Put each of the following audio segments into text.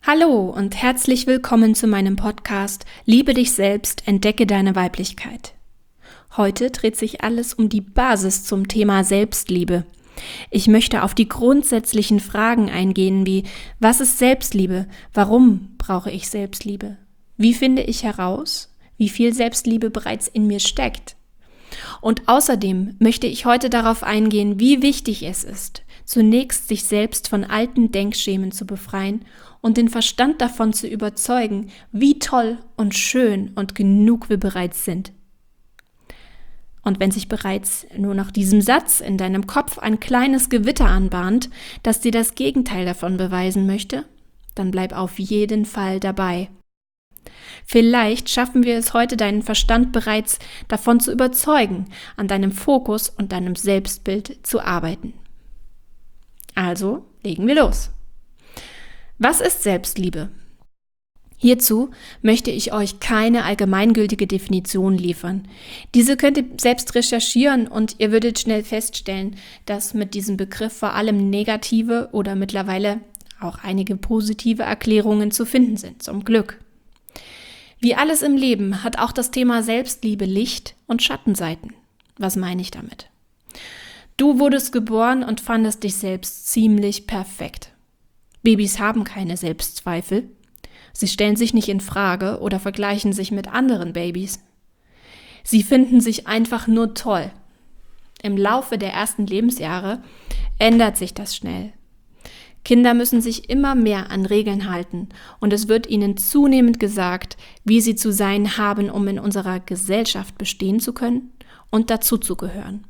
Hallo und herzlich willkommen zu meinem Podcast Liebe dich selbst, entdecke deine Weiblichkeit. Heute dreht sich alles um die Basis zum Thema Selbstliebe. Ich möchte auf die grundsätzlichen Fragen eingehen wie: Was ist Selbstliebe? Warum brauche ich Selbstliebe? Wie finde ich heraus, wie viel Selbstliebe bereits in mir steckt? Und außerdem möchte ich heute darauf eingehen, wie wichtig es ist, zunächst sich selbst von alten Denkschemen zu befreien und den Verstand davon zu überzeugen, wie toll und schön und genug wir bereits sind. Und wenn sich bereits nur nach diesem Satz in deinem Kopf ein kleines Gewitter anbahnt, das dir das Gegenteil davon beweisen möchte, dann bleib auf jeden Fall dabei. Vielleicht schaffen wir es heute, deinen Verstand bereits davon zu überzeugen, an deinem Fokus und deinem Selbstbild zu arbeiten. Also, legen wir los. Was ist Selbstliebe? Hierzu möchte ich euch keine allgemeingültige Definition liefern. Diese könnt ihr selbst recherchieren und ihr würdet schnell feststellen, dass mit diesem Begriff vor allem negative oder mittlerweile auch einige positive Erklärungen zu finden sind, zum Glück. Wie alles im Leben hat auch das Thema Selbstliebe Licht- und Schattenseiten. Was meine ich damit? Du wurdest geboren und fandest dich selbst ziemlich perfekt. Babys haben keine Selbstzweifel. Sie stellen sich nicht in Frage oder vergleichen sich mit anderen Babys. Sie finden sich einfach nur toll. Im Laufe der ersten Lebensjahre ändert sich das schnell. Kinder müssen sich immer mehr an Regeln halten und es wird ihnen zunehmend gesagt, wie sie zu sein haben, um in unserer Gesellschaft bestehen zu können und dazuzugehören.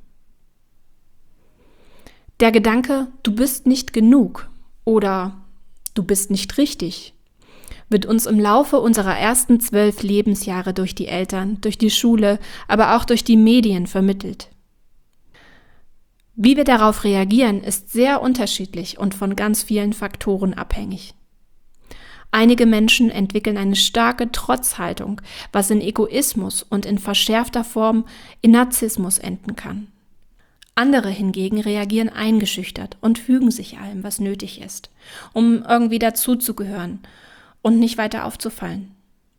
Der Gedanke, du bist nicht genug oder du bist nicht richtig, wird uns im Laufe unserer ersten 12 Lebensjahre durch die Eltern, durch die Schule, aber auch durch die Medien vermittelt. Wie wir darauf reagieren, ist sehr unterschiedlich und von ganz vielen Faktoren abhängig. Einige Menschen entwickeln eine starke Trotzhaltung, was in Egoismus und in verschärfter Form in Narzissmus enden kann. Andere hingegen reagieren eingeschüchtert und fügen sich allem, was nötig ist, um irgendwie dazuzugehören und nicht weiter aufzufallen.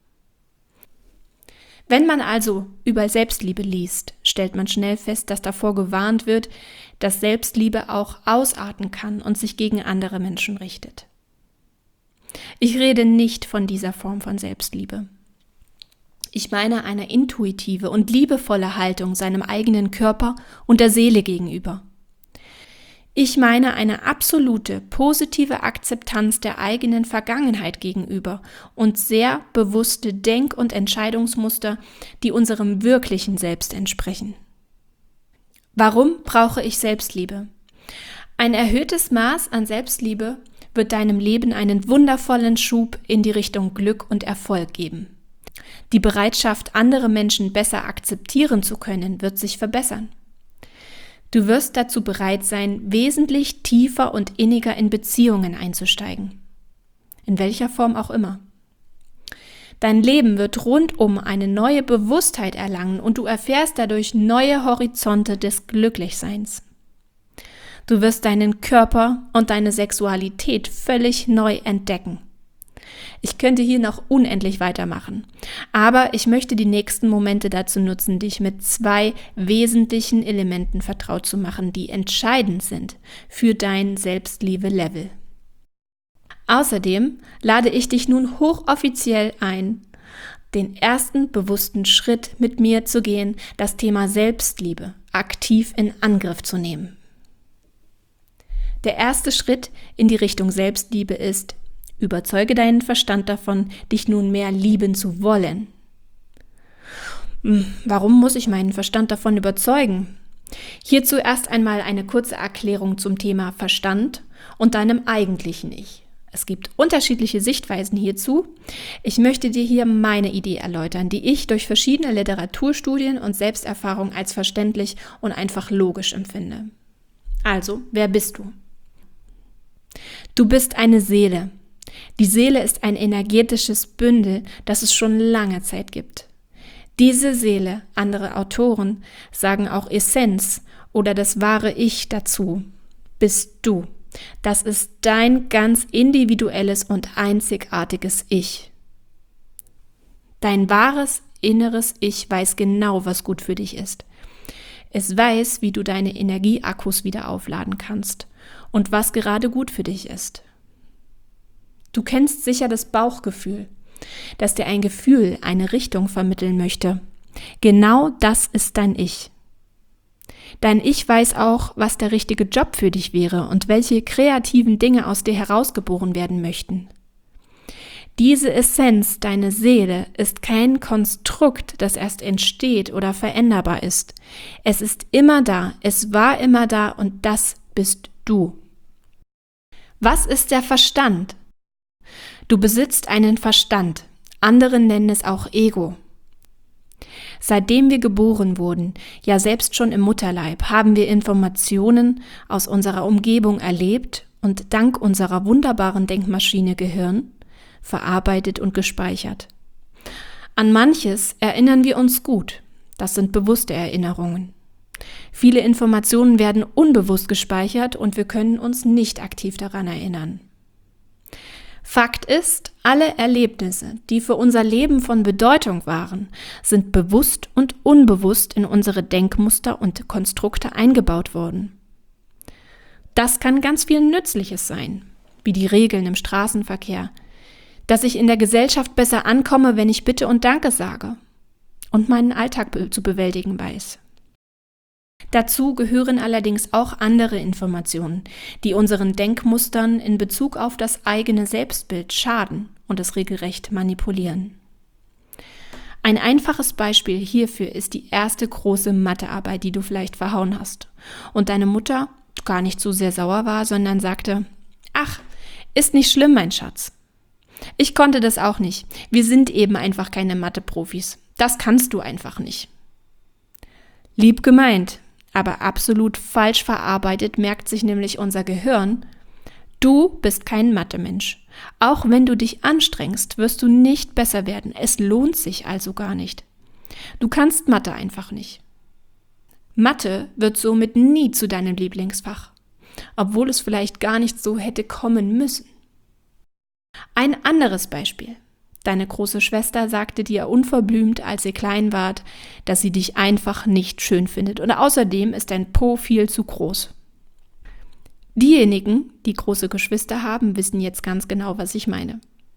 Wenn man also über Selbstliebe liest, stellt man schnell fest, dass davor gewarnt wird, dass Selbstliebe auch ausarten kann und sich gegen andere Menschen richtet. Ich rede nicht von dieser Form von Selbstliebe. Ich meine eine intuitive und liebevolle Haltung seinem eigenen Körper und der Seele gegenüber. Ich meine eine absolute, positive Akzeptanz der eigenen Vergangenheit gegenüber und sehr bewusste Denk- und Entscheidungsmuster, die unserem wirklichen Selbst entsprechen. Warum brauche ich Selbstliebe? Ein erhöhtes Maß an Selbstliebe wird deinem Leben einen wundervollen Schub in die Richtung Glück und Erfolg geben. Die Bereitschaft, andere Menschen besser akzeptieren zu können, wird sich verbessern. Du wirst dazu bereit sein, wesentlich tiefer und inniger in Beziehungen einzusteigen. In welcher Form auch immer. Dein Leben wird rundum eine neue Bewusstheit erlangen und du erfährst dadurch neue Horizonte des Glücklichseins. Du wirst deinen Körper und deine Sexualität völlig neu entdecken. Ich könnte hier noch unendlich weitermachen, aber ich möchte die nächsten Momente dazu nutzen, dich mit 2 wesentlichen Elementen vertraut zu machen, die entscheidend sind für dein Selbstliebe-Level. Außerdem lade ich dich nun hochoffiziell ein, den ersten bewussten Schritt mit mir zu gehen, das Thema Selbstliebe aktiv in Angriff zu nehmen. Der erste Schritt in die Richtung Selbstliebe ist: Überzeuge deinen Verstand davon, dich nun mehr lieben zu wollen. Warum muss ich meinen Verstand davon überzeugen? Hierzu erst einmal eine kurze Erklärung zum Thema Verstand und deinem eigentlichen Ich. Es gibt unterschiedliche Sichtweisen hierzu. Ich möchte dir hier meine Idee erläutern, die ich durch verschiedene Literaturstudien und Selbsterfahrung als verständlich und einfach logisch empfinde. Also, wer bist du? Du bist eine Seele. Die Seele ist ein energetisches Bündel, das es schon lange Zeit gibt. Diese Seele, andere Autoren sagen auch Essenz oder das wahre Ich dazu, bist du. Das ist dein ganz individuelles und einzigartiges Ich. Dein wahres, inneres Ich weiß genau, was gut für dich ist. Es weiß, wie du deine Energieakkus wieder aufladen kannst und was gerade gut für dich ist. Du kennst sicher das Bauchgefühl, das dir ein Gefühl, eine Richtung vermitteln möchte. Genau das ist dein Ich. Dein Ich weiß auch, was der richtige Job für dich wäre und welche kreativen Dinge aus dir herausgeboren werden möchten. Diese Essenz, deine Seele, ist kein Konstrukt, das erst entsteht oder veränderbar ist. Es ist immer da, es war immer da und das bist du. Was ist der Verstand? Du besitzt einen Verstand. Andere nennen es auch Ego. Seitdem wir geboren wurden, ja selbst schon im Mutterleib, haben wir Informationen aus unserer Umgebung erlebt und dank unserer wunderbaren Denkmaschine Gehirn verarbeitet und gespeichert. An manches erinnern wir uns gut. Das sind bewusste Erinnerungen. Viele Informationen werden unbewusst gespeichert und wir können uns nicht aktiv daran erinnern. Fakt ist, alle Erlebnisse, die für unser Leben von Bedeutung waren, sind bewusst und unbewusst in unsere Denkmuster und Konstrukte eingebaut worden. Das kann ganz viel Nützliches sein, wie die Regeln im Straßenverkehr, dass ich in der Gesellschaft besser ankomme, wenn ich Bitte und Danke sage und meinen Alltag zu bewältigen weiß. Dazu gehören allerdings auch andere Informationen, die unseren Denkmustern in Bezug auf das eigene Selbstbild schaden und es regelrecht manipulieren. Ein einfaches Beispiel hierfür ist die erste große Mathearbeit, die du vielleicht verhauen hast und deine Mutter gar nicht so sehr sauer war, sondern sagte: Ach, ist nicht schlimm, mein Schatz. Ich konnte das auch nicht. Wir sind eben einfach keine Mathe-Profis. Das kannst du einfach nicht. Lieb gemeint, aber absolut falsch verarbeitet merkt sich nämlich unser Gehirn: Du bist kein Mathe-Mensch. Auch wenn du dich anstrengst, wirst du nicht besser werden. Es lohnt sich also gar nicht. Du kannst Mathe einfach nicht. Mathe wird somit nie zu deinem Lieblingsfach, obwohl es vielleicht gar nicht so hätte kommen müssen. Ein anderes Beispiel. Deine große Schwester sagte dir unverblümt, als ihr klein wart, dass sie dich einfach nicht schön findet und außerdem ist dein Po viel zu groß. Diejenigen, die große Geschwister haben, wissen jetzt ganz genau, was ich meine.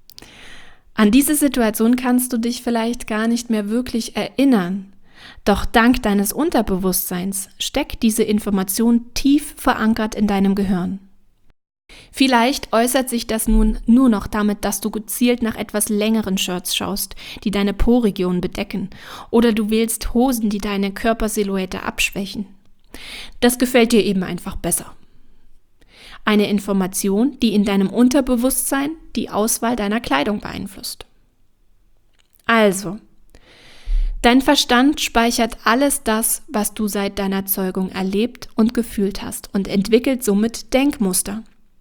An diese Situation kannst du dich vielleicht gar nicht mehr wirklich erinnern, doch dank deines Unterbewusstseins steckt diese Information tief verankert in deinem Gehirn. Vielleicht äußert sich das nun nur noch damit, dass du gezielt nach etwas längeren Shirts schaust, die deine Po-Region bedecken, oder du wählst Hosen, die deine Körpersilhouette abschwächen. Das gefällt dir eben einfach besser. Eine Information, die in deinem Unterbewusstsein die Auswahl deiner Kleidung beeinflusst. Also, dein Verstand speichert alles das, was du seit deiner Zeugung erlebt und gefühlt hast und entwickelt somit Denkmuster.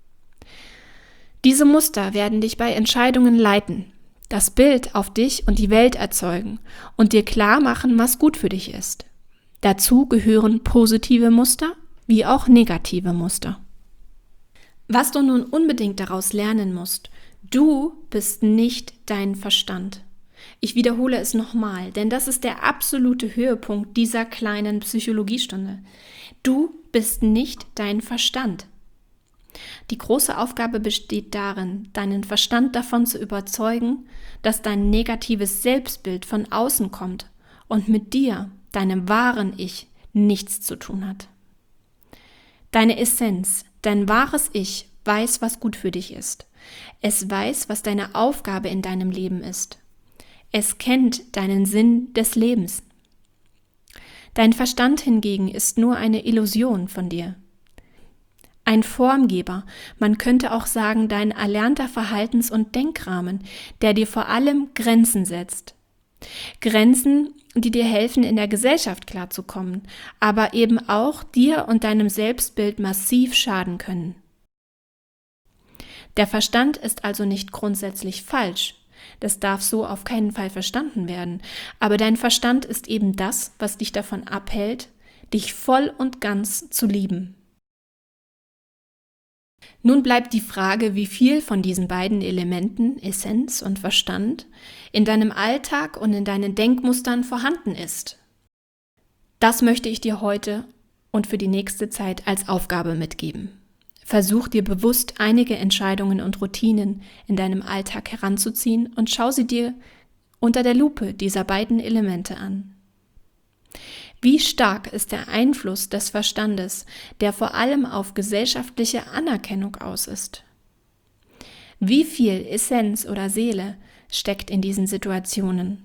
Diese Muster werden dich bei Entscheidungen leiten, das Bild auf dich und die Welt erzeugen und dir klar machen, was gut für dich ist. Dazu gehören positive Muster wie auch negative Muster. Was du nun unbedingt daraus lernen musst: Du bist nicht dein Verstand. Ich wiederhole es nochmal, denn das ist der absolute Höhepunkt dieser kleinen Psychologiestunde. Du bist nicht dein Verstand. Die große Aufgabe besteht darin, deinen Verstand davon zu überzeugen, dass dein negatives Selbstbild von außen kommt und mit dir, deinem wahren Ich, nichts zu tun hat. Deine Essenz, dein wahres Ich, weiß, was gut für dich ist. Es weiß, was deine Aufgabe in deinem Leben ist. Es kennt deinen Sinn des Lebens. Dein Verstand hingegen ist nur eine Illusion von dir. Ein Formgeber, man könnte auch sagen, dein erlernter Verhaltens- und Denkrahmen, der dir vor allem Grenzen setzt. Grenzen, die dir helfen, in der Gesellschaft klarzukommen, aber eben auch dir und deinem Selbstbild massiv schaden können. Der Verstand ist also nicht grundsätzlich falsch. Das darf so auf keinen Fall verstanden werden. Aber dein Verstand ist eben das, was dich davon abhält, dich voll und ganz zu lieben. Nun bleibt die Frage, wie viel von diesen beiden Elementen, Essenz und Verstand, in deinem Alltag und in deinen Denkmustern vorhanden ist. Das möchte ich dir heute und für die nächste Zeit als Aufgabe mitgeben. Versuch dir bewusst einige Entscheidungen und Routinen in deinem Alltag heranzuziehen und schau sie dir unter der Lupe dieser beiden Elemente an. Wie stark ist der Einfluss des Verstandes, der vor allem auf gesellschaftliche Anerkennung aus ist? Wie viel Essenz oder Seele steckt in diesen Situationen?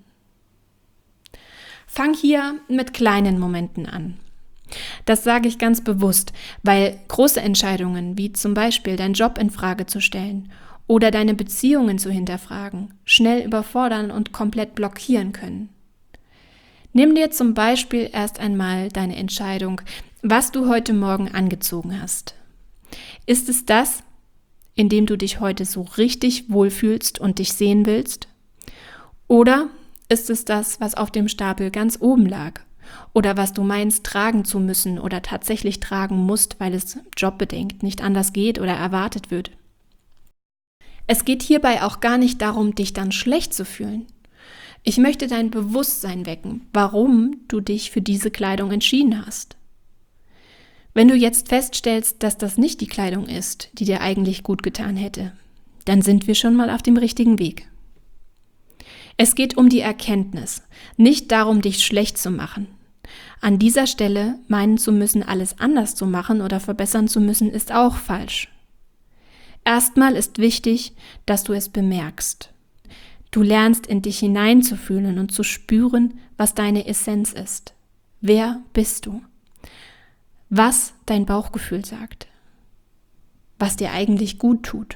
Fang hier mit kleinen Momenten an. Das sage ich ganz bewusst, weil große Entscheidungen, wie zum Beispiel deinen Job in Frage zu stellen oder deine Beziehungen zu hinterfragen, schnell überfordern und komplett blockieren können. Nimm dir zum Beispiel erst einmal deine Entscheidung, was du heute Morgen angezogen hast. Ist es das, in dem du dich heute so richtig wohlfühlst und dich sehen willst? Oder ist es das, was auf dem Stapel ganz oben lag? Oder was du meinst, tragen zu müssen oder tatsächlich tragen musst, weil es jobbedingt nicht anders geht oder erwartet wird? Es geht hierbei auch gar nicht darum, dich dann schlecht zu fühlen. Ich möchte dein Bewusstsein wecken, warum du dich für diese Kleidung entschieden hast. Wenn du jetzt feststellst, dass das nicht die Kleidung ist, die dir eigentlich gut getan hätte, dann sind wir schon mal auf dem richtigen Weg. Es geht um die Erkenntnis, nicht darum, dich schlecht zu machen. An dieser Stelle meinen zu müssen, alles anders zu machen oder verbessern zu müssen, ist auch falsch. Erstmal ist wichtig, dass du es bemerkst. Du lernst, in dich hineinzufühlen und zu spüren, was deine Essenz ist. Wer bist du? Was dein Bauchgefühl sagt. Was dir eigentlich gut tut.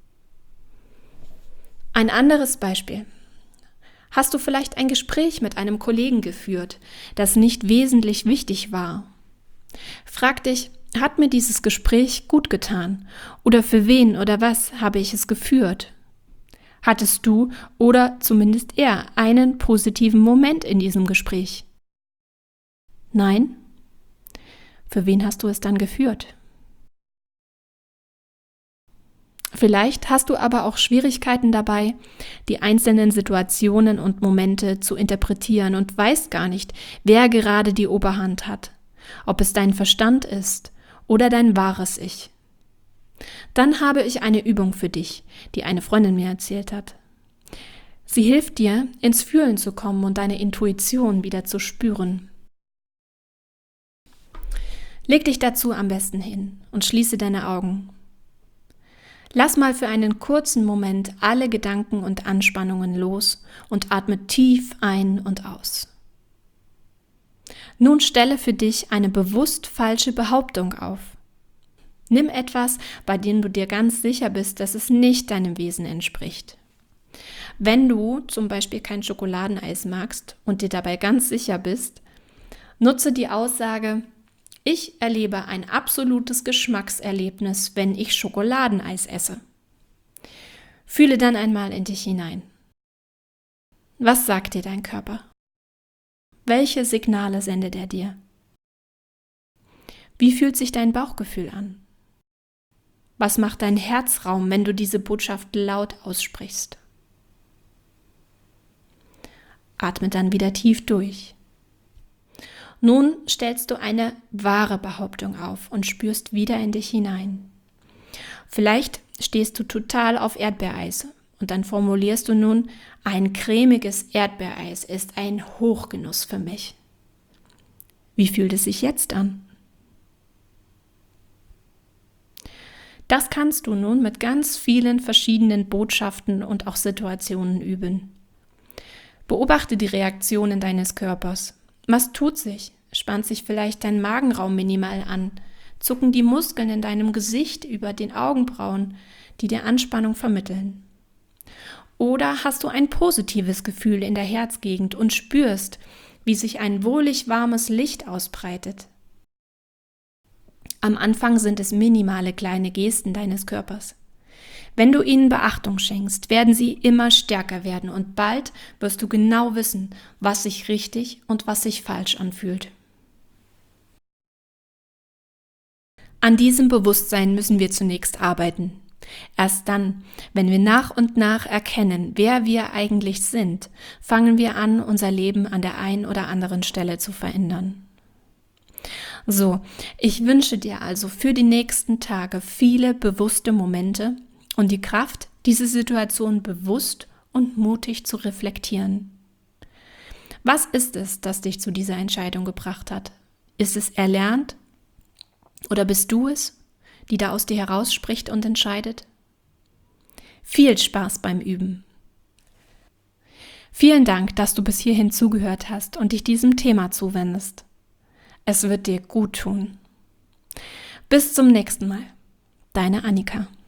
Ein anderes Beispiel. Hast du vielleicht ein Gespräch mit einem Kollegen geführt, das nicht wesentlich wichtig war? Frag dich, hat mir dieses Gespräch gut getan? Oder für wen oder was habe ich es geführt? Hattest du oder zumindest er einen positiven Moment in diesem Gespräch? Nein? Für wen hast du es dann geführt? Vielleicht hast du aber auch Schwierigkeiten dabei, die einzelnen Situationen und Momente zu interpretieren und weißt gar nicht, wer gerade die Oberhand hat, ob es dein Verstand ist oder dein wahres Ich. Dann habe ich eine Übung für dich, die eine Freundin mir erzählt hat. Sie hilft dir, ins Fühlen zu kommen und deine Intuition wieder zu spüren. Leg dich dazu am besten hin und schließe deine Augen. Lass mal für einen kurzen Moment alle Gedanken und Anspannungen los und atme tief ein und aus. Nun stelle für dich eine bewusst falsche Behauptung auf. Nimm etwas, bei dem du dir ganz sicher bist, dass es nicht deinem Wesen entspricht. Wenn du zum Beispiel kein Schokoladeneis magst und dir dabei ganz sicher bist, nutze die Aussage: Ich erlebe ein absolutes Geschmackserlebnis, wenn ich Schokoladeneis esse. Fühle dann einmal in dich hinein. Was sagt dir dein Körper? Welche Signale sendet er dir? Wie fühlt sich dein Bauchgefühl an? Was macht dein Herzraum, wenn du diese Botschaft laut aussprichst? Atme dann wieder tief durch. Nun stellst du eine wahre Behauptung auf und spürst wieder in dich hinein. Vielleicht stehst du total auf Erdbeereis und dann formulierst du nun: Ein cremiges Erdbeereis ist ein Hochgenuss für mich. Wie fühlt es sich jetzt an? Das kannst du nun mit ganz vielen verschiedenen Botschaften und auch Situationen üben. Beobachte die Reaktionen deines Körpers. Was tut sich? Spannt sich vielleicht dein Magenraum minimal an? Zucken die Muskeln in deinem Gesicht über den Augenbrauen, die dir Anspannung vermitteln? Oder hast du ein positives Gefühl in der Herzgegend und spürst, wie sich ein wohlig warmes Licht ausbreitet? Am Anfang sind es minimale kleine Gesten deines Körpers. Wenn du ihnen Beachtung schenkst, werden sie immer stärker werden und bald wirst du genau wissen, was sich richtig und was sich falsch anfühlt. An diesem Bewusstsein müssen wir zunächst arbeiten. Erst dann, wenn wir nach und nach erkennen, wer wir eigentlich sind, fangen wir an, unser Leben an der einen oder anderen Stelle zu verändern. So, ich wünsche dir also für die nächsten Tage viele bewusste Momente und die Kraft, diese Situation bewusst und mutig zu reflektieren. Was ist es, das dich zu dieser Entscheidung gebracht hat? Ist es erlernt? Oder bist du es, die da aus dir herausspricht und entscheidet? Viel Spaß beim Üben. Vielen Dank, dass du bis hierhin zugehört hast und dich diesem Thema zuwendest. Es wird dir gut tun. Bis zum nächsten Mal. Deine Annika.